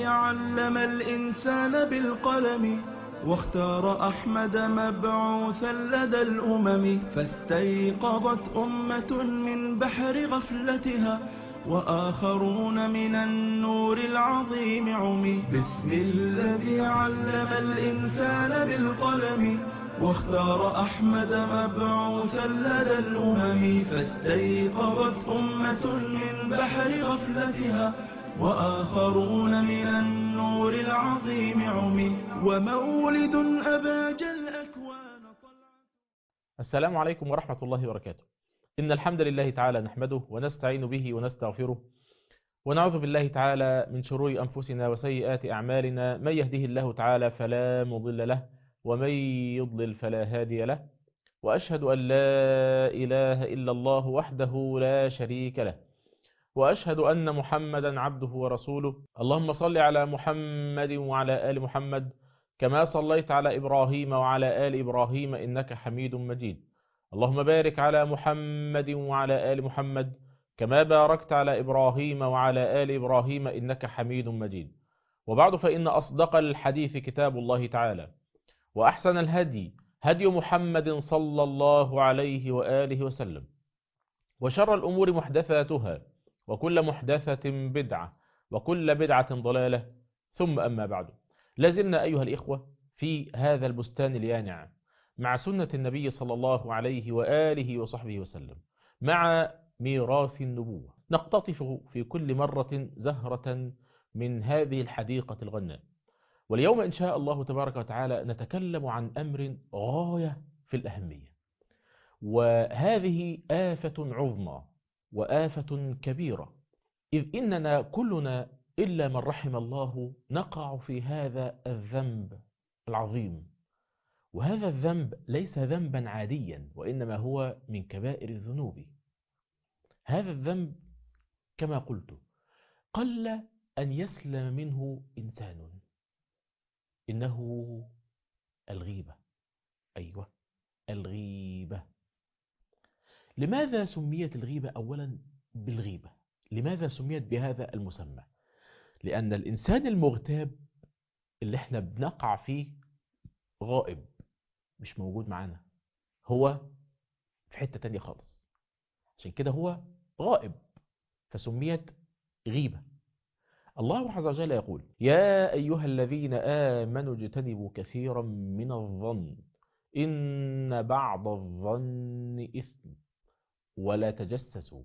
علم الإنسان بالقلم واختار أحمد مبعوثا لدى الأمم فاستيقظت أمة من بحر غفلتها وآخرون من النور العظيم عمي باسم الذي علم الإنسان بالقلم واختار أحمد مبعوثا لدى الأمم فاستيقظت أمة من بحر غفلتها وآخرون من النور العظيم عمي ومولد أباج الأكوان طلع. السلام عليكم ورحمة الله وبركاته. إن الحمد لله تعالى نحمده ونستعين به ونستغفره ونعوذ بالله تعالى من شرور أنفسنا وسيئات أعمالنا. من يهده الله تعالى فلا مضل له ومن يضلل فلا هادي له، وأشهد أن لا إله إلا الله وحده لا شريك له، وأشهد أن محمدا عبده ورسوله. اللهم صل على محمد وعلى آل محمد كما صليت على إبراهيم وعلى آل إبراهيم إنك حميد مجيد. اللهم بارك على محمد وعلى آل محمد كما باركت على إبراهيم وعلى آل إبراهيم إنك حميد مجيد. وبعد، فإن أصدق الحديث كتاب الله تعالى، وأحسن الهدي هدي محمد صلى الله عليه وآله وسلم، وشر الأمور محدثاتها، وكل محدثة بدعة، وكل بدعة ضلالة، ثم أما بعد. لازلنا أيها الإخوة في هذا البستان اليانع مع سنة النبي صلى الله عليه وآله وصحبه وسلم، مع ميراث النبوة، نقتطف في كل مرة زهرة من هذه الحديقة الغناء. واليوم إن شاء الله تبارك وتعالى نتكلم عن أمر غاية في الأهمية، وهذه آفة عظمى وآفة كبيرة، إذ إننا كلنا إلا من رحم الله نقع في هذا الذنب العظيم. وهذا الذنب ليس ذنبا عاديا، وإنما هو من كبائر الذنوب. هذا الذنب كما قلت قل أن يسلم منه إنسان، إنه الغيبة. أيوة، الغيبة. لماذا سميت الغيبة أولا بالغيبة؟ لماذا سميت بهذا المسمى؟ لأن الإنسان المغتاب اللي احنا بنقع فيه غائب، مش موجود معنا، هو في حتة تانية خالص، عشان كده هو غائب فسميت غيبة. الله عز وجل يقول: يا أيها الذين آمنوا اجتنبوا كثيرا من الظن إن بعض الظن إثم ولا تجسسوا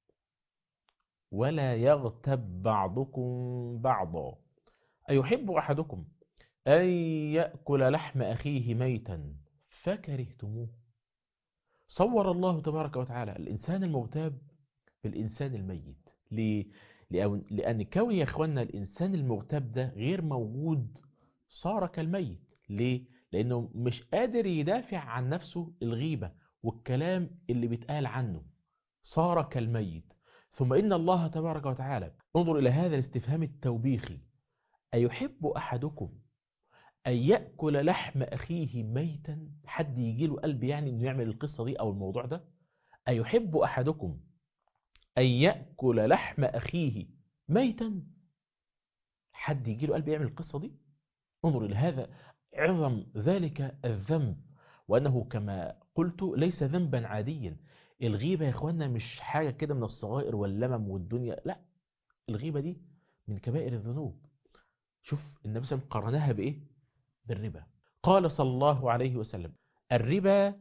ولا يغتب بعضكم بعضا أيحب أحدكم أن يأكل لحم أخيه ميتا فكرهتموه. صور الله تبارك وتعالى الإنسان المغتاب بالإنسان الميت. ليه؟ لأن كون يا إخواننا الإنسان المغتاب ده غير موجود صار كالميت. ليه؟ لأنه مش قادر يدافع عن نفسه، الغيبة والكلام اللي بيتقال عنه صار كالميت. ثم إن الله تبارك وتعالى، انظر إلى هذا الاستفهام التوبيخي: أيحب أحدكم أن يأكل لحم أخيه ميتا؟ حد يجي له قلب يعني إنه يعمل القصة دي أو الموضوع ده؟ أيحب أحدكم أن يأكل لحم أخيه ميتا؟ حد يجي له قلب يعمل القصة دي؟ انظر إلى هذا عظم ذلك الذنب، وأنه كما قلت ليس ذنبا عاديا. الغيبة يا إخواننا مش حاجة كده من الصغائر واللمم والدنيا، لا، الغيبة دي من كبائر الذنوب. شوف النبي صلى الله عليه وسلم قرنها بإيه؟ بالربا. قال صلى الله عليه وسلم: الربا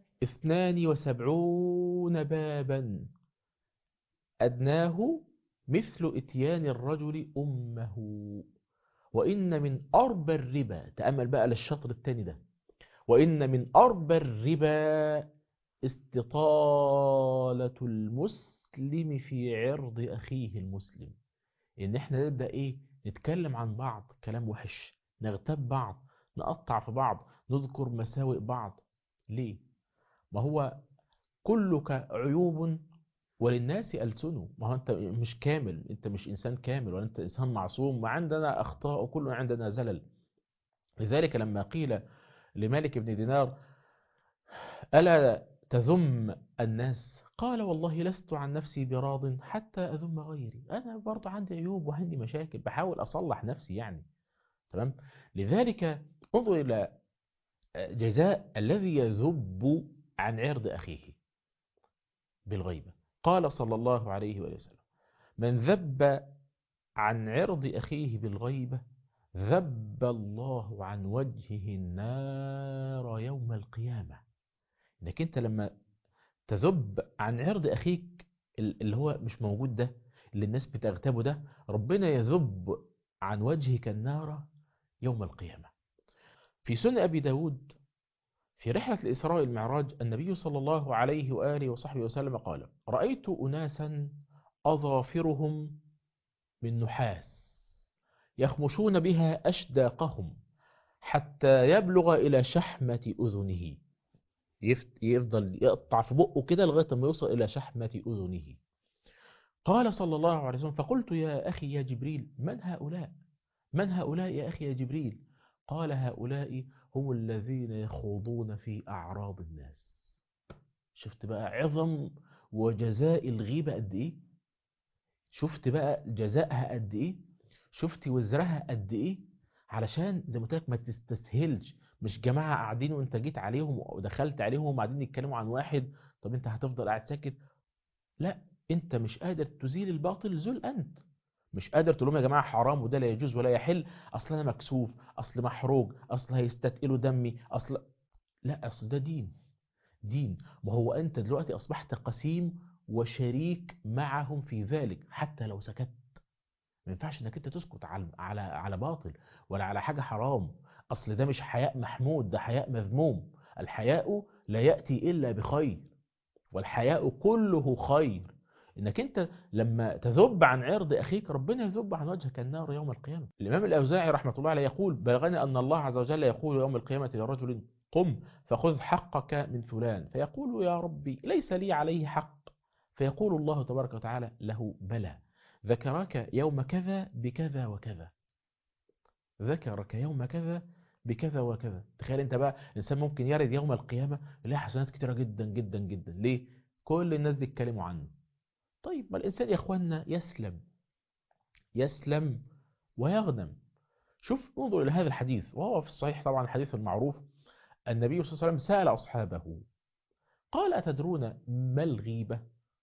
72 بابا أدناه مثل إتيان الرجل أمه، وإن من أربى الربا، تأمل بقى للشطر الثاني ده، وإن من أربى الربا استطالة المسلم في عرض أخيه المسلم. إن إحنا نبدأ إيه؟ نتكلم عن بعض كلام وحش، نغتاب بعض، نقطع في بعض، نذكر مساوئ بعض. ليه؟ ما هو كلك عيوب وللناس ألسنوا. ما هو أنت مش كامل، أنت مش إنسان كامل، ولا أنت إنسان معصوم، وعندنا أخطاء وكلنا عندنا زلل. لذلك لما قيل لمالك بن دينار: ألا تذم الناس؟ قال والله لست عن نفسي براض حتى أذم غيري، أنا برضو عندي عيوب وعندي مشاكل، بحاول أصلح نفسي يعني. تمام. لذلك انظر إلى جزاء الذي يذب عن عرض أخيه بالغيبة. قال صلى الله عليه وسلم: من ذب عن عرض أخيه بالغيبة ذب الله عن وجهه النار يوم القيامة. إنك أنت لما تذب عن عرض أخيك اللي هو مش موجود ده، اللي الناس بتغتابه ده، ربنا يذب عن وجهك النار يوم القيامة. في سنن أبي داود في رحلة الإسراء والمعراج النبي صلى الله عليه وآله وصحبه وسلم قال: رأيت أناسا أظافرهم من نحاس يخمشون بها أشداقهم حتى يبلغ إلى شحمة أذنه، يفضل يقطع في بقه كده لغاية ما يوصل إلى شحمة أذنه. قال صلى الله عليه وسلم: فقلت يا أخي يا جبريل من هؤلاء؟ من هؤلاء يا أخي يا جبريل؟ قال: هؤلاء هم الذين يخوضون في أعراض الناس. شفت بقى عظم وجزاء الغيبة قد إيه؟ شفت بقى جزائها قد إيه؟ شفت وزرها قد إيه؟ علشان زي ما قلت لك ما تستسهلش. مش جماعة قاعدين وانت جيت عليهم ودخلت عليهم وقاعدين يتكلموا عن واحد، طب انت هتفضل قاعد ساكت؟ لا، انت مش قادر تزيل الباطل، زل انت. مش قادر تقول لهم يا جماعة حرام وده لا يجوز ولا يحل، اصل انا مكسوف، اصل محروق، اصل هيستثقلوا دمي، اصل لا، اصل ده دين. ما هو انت دلوقتي اصبحت قسيم وشريك معهم في ذلك. حتى لو سكت ما ينفعش انك انت تسكت على باطل ولا على حاجة حرام. اصل ده مش حياء محمود، ده حياء مذموم. الحياء لا يأتي الا بخير، والحياء كله خير. انك انت لما تذب عن عرض اخيك ربنا يذب عن وجهك النار يوم القيامة. الامام الاوزاعي رحمة الله عليه يقول: بلغني ان الله عز وجل يقول يوم القيامة لرجل: قم فخذ حقك من فلان، فيقول: يا ربي ليس لي عليه حق. فيقول الله تبارك وتعالى له: بلى، ذكرك يوم كذا بكذا وكذا، ذكرك يوم كذا بكذا وكذا. تخيل انت بقى الانسان ممكن يرد يوم القيامة يلاقي حسنات كتيرة جدا جدا جدا. ليه؟ كل الناس دي اتكلموا عنه. طيب ما الانسان يا اخوانا يسلم ويغنم. شوف، انظر الى هذا الحديث وهو في الصحيح طبعا، الحديث المعروف. النبي صلى الله عليه وسلم سأل أصحابه قال: أتدرون ما الغيبة؟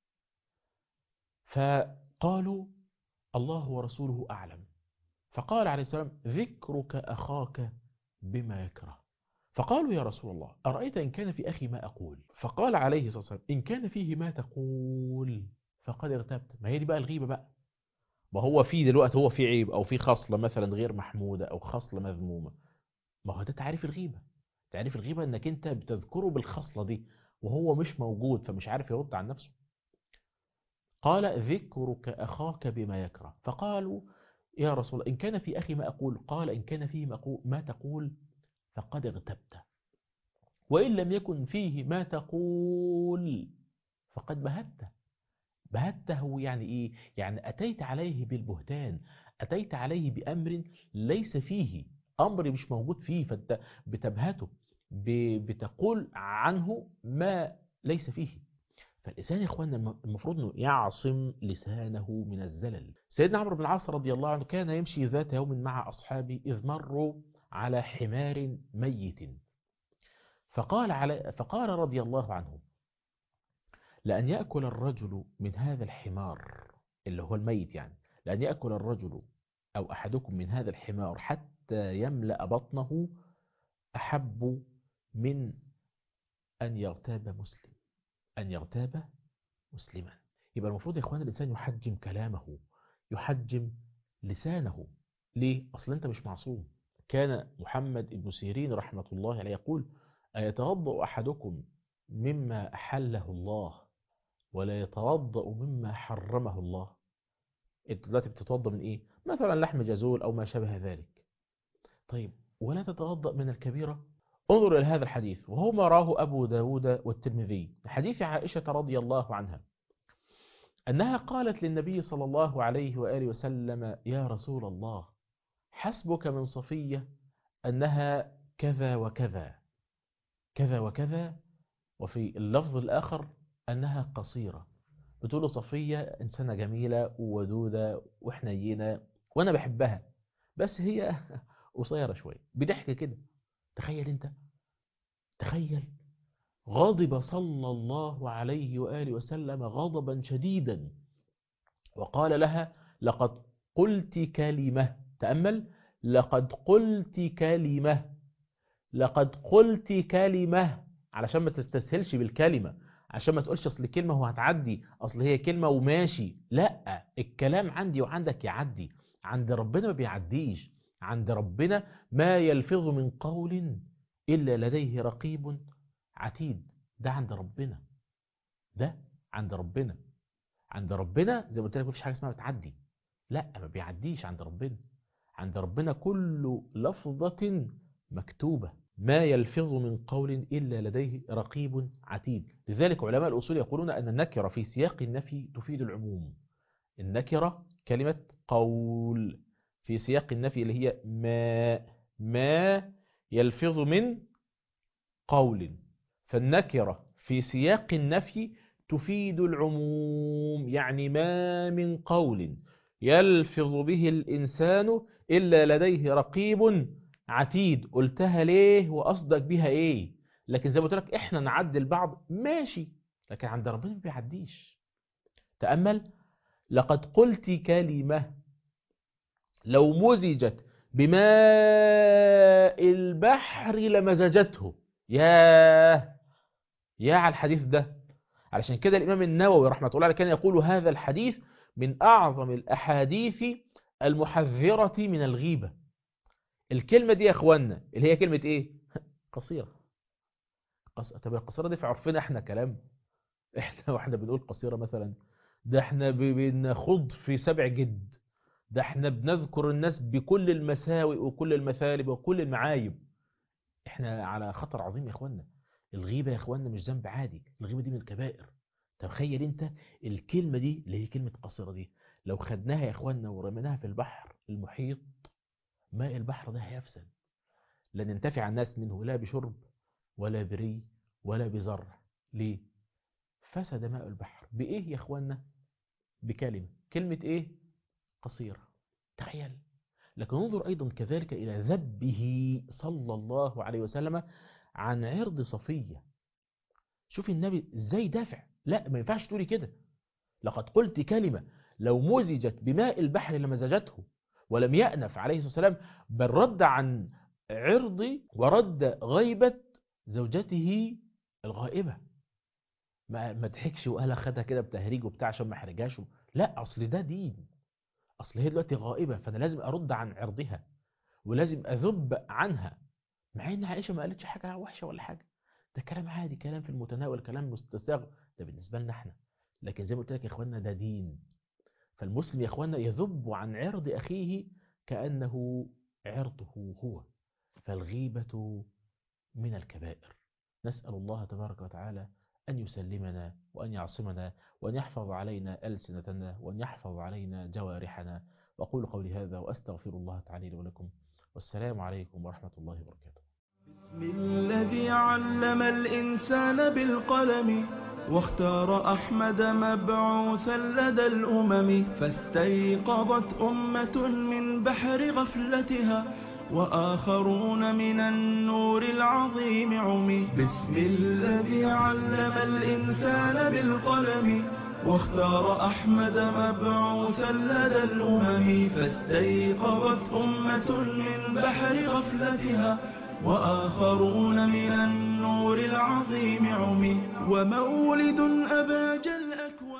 فقالوا: الله ورسوله أعلم. فقال عليه السلام: ذكرك أخاك بما يكره. فقالوا: يا رسول الله أرأيت إن كان في أخي ما أقول؟ فقال عليه الصلاة والسلام: إن كان فيه ما تقول فقد اغتبت. ما هي دي بقى الغيبة بقى. ما هو في دلوقتي هو في عيب أو في خصلة مثلا غير محمودة أو خصلة مذمومة، ما هو ده تعريف الغيبة. تعريف الغيبة إنك أنت بتذكره بالخصلة دي وهو مش موجود فمش عارف يرد عن نفسه. قال: ذكرك أخاك بما يكره. فقالوا: يا رسول الله إن كان في أخي ما أقول؟ قال: إن كان فيه ما تقول فقد اغتبت، وإن لم يكن فيه ما تقول فقد بهته. بهته يعني إيه؟ يعني أتيت عليه بالبهتان، أتيت عليه بأمر ليس فيه، أمر مش موجود فيه، فأنت بتبهته، بتقول عنه ما ليس فيه. فالإنسان يا إخواننا المفروض أنه يعصم لسانه من الزلل. سيدنا عمرو بن العاص رضي الله عنه كان يمشي ذات يوم مع أصحابه إذ مروا على حمار ميت، فقال رضي الله عنه: لأن يأكل الرجل من هذا الحمار اللي هو الميت، يعني لأن يأكل الرجل أو أحدكم من هذا الحمار حتى يملأ بطنه أحب من أن يغتاب مسلما. يبقى المفروض يا إخوان الإنسان يحجم كلامه، يحجم لسانه. ليه؟ أصلا أنت مش معصوم. كان محمد بن سيرين رحمة الله عليه يقول: أيتوضأ أحدكم مما أحله الله ولا يتوضأ مما حرمه الله؟ أنت دلوقتي بتتوضأ من إيه؟ مثلا لحم جزول أو ما شابه ذلك. طيب ولا تتوضأ من الكبيرة؟ انظر إلى هذا الحديث وهو ما راه أبو داود والترمذي، حديث عائشة رضي الله عنها أنها قالت للنبي صلى الله عليه وآله وسلم: يا رسول الله حسبك من صفية أنها كذا وكذا كذا وكذا، وفي اللفظ الآخر أنها قصيرة. بتقول له صفية إنسانة جميلة وودودة وحنينة وأنا بحبها، بس هي قصيرة شوية، بضحك كده. تخيل أنت، تخيل. غضب صلى الله عليه وآله وسلم غضبا شديدا وقال لها لقد قلت كلمة. تأمل، لقد قلت كلمة، لقد قلت كلمة، علشان ما تستسهلش بالكلمة، عشان ما تقولش أصل كلمة هو هتعدي، أصل هي كلمة وماشي. لا، الكلام عندي وعندك يعدي، عند ربنا ما بيعديش. عند ربنا ما يلفظ من قول إلا لديه رقيب عتيد. ده عند ربنا، ده عند ربنا. عند ربنا زي ما قلت لك مفيش حاجة اسمها بتعدي، لا ما بيعديش عند ربنا. عند ربنا كل لفظة مكتوبة، ما يلفظ من قول إلا لديه رقيب عتيد. لذلك علماء الأصول يقولون أن النكرة في سياق النفي تفيد العموم. النكرة كلمة قول في سياق النفي اللي هي ما يلفظ من قول، فالنكرة في سياق النفي تفيد العموم، يعني ما من قول يلفظ به الإنسان إلا لديه رقيب عتيد. قلتها ليه وقصدك بها إيه؟ لكن زي ما قلت لك إحنا نعدي البعض ماشي، لكن عند ربنا ما بيعديش. تأمل، لقد قلت كلمة لو مزجت بماء البحر لمزجته. يا على الحديث ده. علشان كده الإمام النووي رحمة الله عليه كان يقول هذا الحديث من أعظم الأحاديث المحذرة من الغيبة. الكلمة دي يا أخوانا اللي هي كلمة إيه؟ قصيرة. طب القصيرة دي في عرفنا إحنا كلام؟ إحنا بنقول قصيرة مثلا؟ ده إحنا بنخوض في 7 جد، ده إحنا بنذكر الناس بكل المساوئ وكل المثالب وكل المعايب. إحنا على خطر عظيم يا أخوانا. الغيبة يا أخوانا مش ذنب عادي، الغيبة دي من الكبائر. تخيل انت الكلمة دي اللي هي كلمة قصيرة دي لو خدناها يا اخوانا ورميناها في البحر المحيط، ماء البحر ده هيفسد، لن ينتفع الناس منه لا بشرب ولا بري ولا بزرع. ليه؟ فسد ماء البحر. بإيه يا اخوانا؟ بكلمة. كلمة ايه؟ قصيرة. تخيل. لكن انظر ايضا كذلك الى ذبه صلى الله عليه وسلم عن عرض صفية. شوف النبي ازاي دافع. لا ما ينفعش تقولي كده. لقد قلت كلمة لو مزجت بماء البحر لمزجته. ولم يأنف عليه الصلاة والسلام، بل رد عن عرض ورد غيبة زوجته الغائبة. ما ضحكش وقال خدها كده بتهريج وبتاع عشان ما يحرجهاش. لا، اصل ده دين. اصل هي دلوقتي غائبة، فانا لازم ارد عن عرضها ولازم اذب عنها، مع ان عائشة ما قالتش حاجة وحشة ولا حاجة. ده كلام عادي، كلام في المتناول، كلام مستساغ ده بالنسبة لنا احنا. لكن زي ما قلت لك يا اخوانا ده دين. فالمسلم يا اخوانا يذب عن عرض اخيه كأنه عرضه هو. فالغيبة من الكبائر. نسأل الله تبارك وتعالى أن يسلمنا وأن يعصمنا وأن يحفظ علينا ألسنتنا وأن يحفظ علينا جوارحنا. وأقول قولي هذا وأستغفر الله تعالى لي ولكم، والسلام عليكم ورحمة الله وبركاته. بسم الذي علم الإنسان بالقلم واختار أحمد مبعوثا لدى الأمم، فاستيقظت أمة من بحر غفلتها وآخرون من النور العظيم عمي. بسم الذي علم الإنسان بالقلم واختار أحمد مبعوثا لدى الأمم، فاستيقظت أمة من بحر غفلتها وآخرون من النور العظيم عمي. ومولد أباج الأكوان